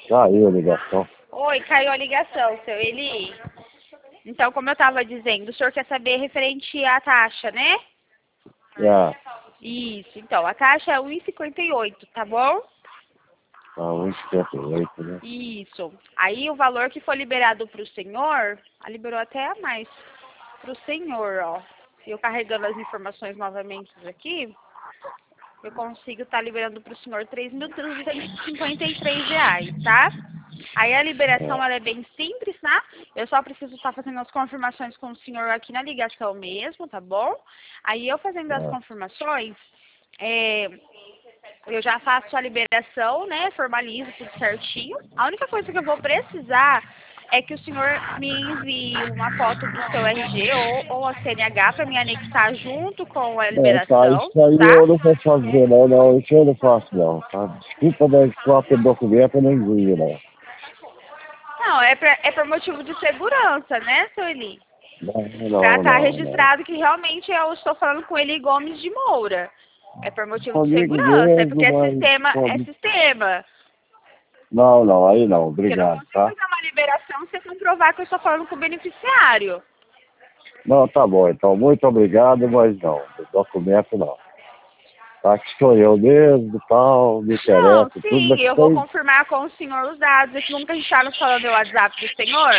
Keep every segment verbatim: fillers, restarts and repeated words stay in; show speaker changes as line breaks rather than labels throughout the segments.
Caiu a ligação.
Oi, caiu a ligação, seu Eli. Então, como eu estava dizendo, o senhor quer saber referente à taxa, né?
Já.
Isso, então, a taxa é um e cinquenta e oito, tá bom?
Tá, um e cinquenta e oito, né?
Isso. Aí o valor que foi liberado para o senhor, ah, liberou até a mais para o senhor, ó. Eu carregando as informações novamente aqui, eu consigo estar liberando para o senhor três mil trezentos e cinquenta e três reais, tá? Aí a liberação ela é bem simples, tá? Eu só preciso estar fazendo as confirmações com o senhor aqui na ligação mesmo, tá bom? Aí eu fazendo as
É.
confirmações, é, eu já faço a liberação, né? Formalizo tudo certinho. A única coisa que eu vou precisar é que o senhor me envie uma foto do seu R G ou, ou a C N H para me anexar junto com a
É, tá,
liberação,
isso aí
tá?
eu não vou fazer, não, não, isso eu não faço, não, tá? Desculpa, mas cópia do documento eu não envio, não.
Não, é, pra, é por motivo de segurança, né, seu Eli?
Não,
Para
não,
estar
não, não.
registrado que realmente eu estou falando com Eli Gomes de Moura. É por motivo de
Comigo
segurança, é
mesmo,
porque é
mas...
sistema, é
comigo-
sistema.
Não, não, aí não,
Porque eu não
obrigado,
consigo
tá?
fazer uma liberação sem comprovar que eu estou falando com o beneficiário.
Não, tá bom, então, muito obrigado, mas não, o documento não. Tá, que sou eu mesmo, tal, me
Não,
interessa, tudo,
sim,
mas
eu vou
tem...
confirmar com o senhor os dados. Esse número que a gente está nos falando é o WhatsApp do senhor.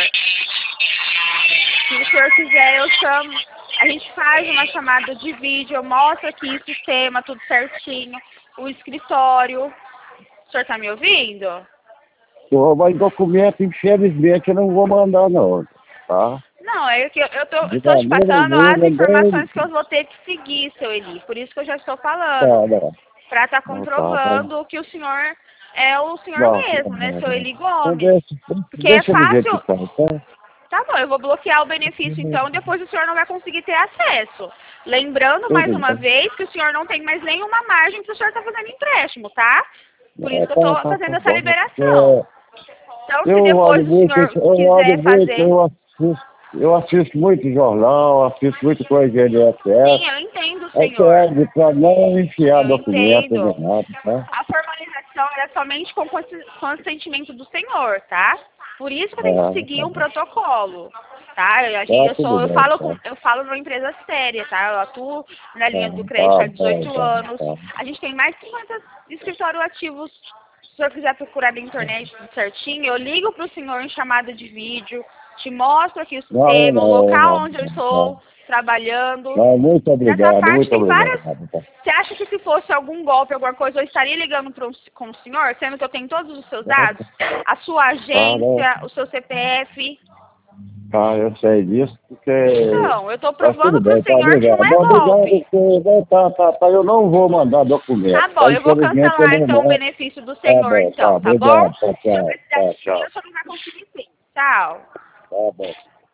Se o senhor quiser, eu chamo. A gente faz uma chamada de vídeo, eu mostro aqui o sistema, tudo certinho, o escritório. O senhor está me ouvindo?
Pô, mas documento, infelizmente, eu não vou mandar, não, tá?
Não, é que eu eu tô,
De
estou te
maneira
passando as
nenhuma, nem...
informações que eu vou ter que seguir, seu Eli. Por isso que eu já estou falando.
Tá, não.
Para estar
Não, tá, tá.
comprovando que o senhor é o senhor
Não, tá
mesmo, né,
bom,
seu
não.
Eli
Então
Gomes.
deixa,
Porque é
deixa do jeito que
fácil.
tá, tá?
Tá bom, eu vou bloquear o benefício então, depois o senhor não vai conseguir ter acesso. Lembrando mais
Tudo
uma
bem.
vez que o senhor não tem mais nenhuma margem que o senhor está fazendo empréstimo, tá? Por isso
É,
que eu
tá,
estou
tá, tá
fazendo essa
bom.
liberação.
É,
Então, se
eu olho
depois o
muito,
senhor
eu olho
quiser
muito,
fazer.
eu assisto, eu assisto muito jornal, assisto muito coisa de
Sim,
I N S S.
eu entendo,
É
senhor.
pede para não enfiar
Eu
documento
entendo.
errado, tá?
A formalização é somente com conse- consentimento do senhor, tá? Por isso que eu tenho que
Ah,
seguir
tá,
um protocolo, tá? Eu,
tá
eu
tudo
sou, eu
bem,
falo com,
tá?
eu falo numa empresa séria, tá? Eu atuo na
Tá,
linha do crédito
tá
há
bom,
dezoito
tá,
anos.
tá.
A gente tem mais de cinquenta escritórios ativos. Se o senhor quiser procurar na internet tudo certinho, eu ligo para o senhor em chamada de vídeo, te mostro aqui o
Não,
sistema, o
não,
local
não,
onde eu
não.
estou trabalhando.
Não, muito
Nessa
obrigado,
parte
muito
tem várias.
obrigado, tá?
Você acha que se fosse algum golpe, alguma coisa, eu estaria ligando pro, com o senhor, sendo que eu tenho todos os seus dados? A sua
Tá, não.
agência, o seu C P F?
Tá, eu sei disso, porque...
Então, eu estou
Mas tudo
provando pro
bem, tá,
senhor que não
obrigado.
é
Não, obrigado,
golpe.
porque... Não, tá, tá, tá, eu não vou mandar
Tá
documento,
bom,
tá?
eu vou
Infelizmente eu
cancelar
não
então o
mando.
benefício do
Tá
senhor,
bom, tá,
então, tá bom?
obrigado, tá,
Se eu
tchau,
precisar
tá,
de
tchau.
dinheiro, o senhor não vai conseguir sim. Tchau.
Tá bom.